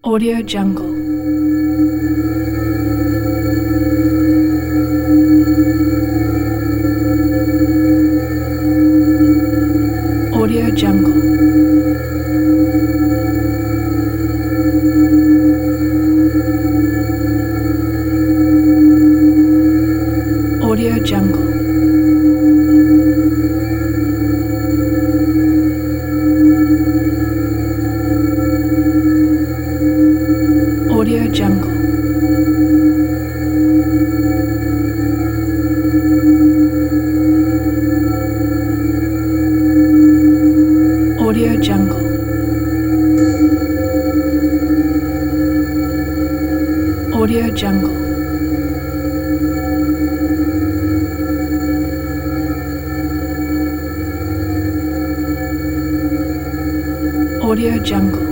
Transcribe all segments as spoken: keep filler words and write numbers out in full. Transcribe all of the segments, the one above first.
Audio Jungle. Audio Jungle. Audio Jungle. Audio Jungle. Audio Jungle. Audio Jungle. Audio Jungle.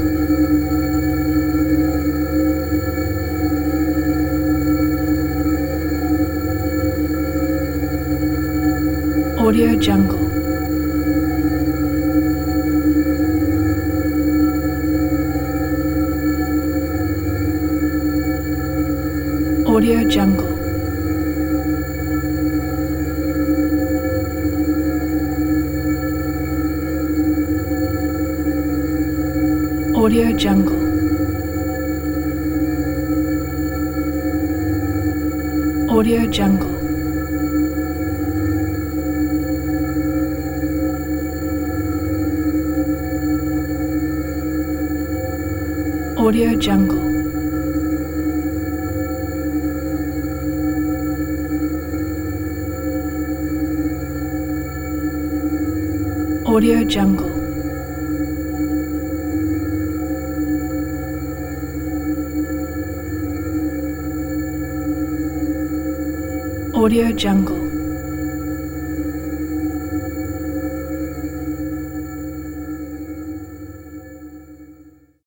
Audio Jungle. Audio Jungle. Audio Jungle. Audio Jungle. Audio Jungle. Audio Jungle. Audio Jungle.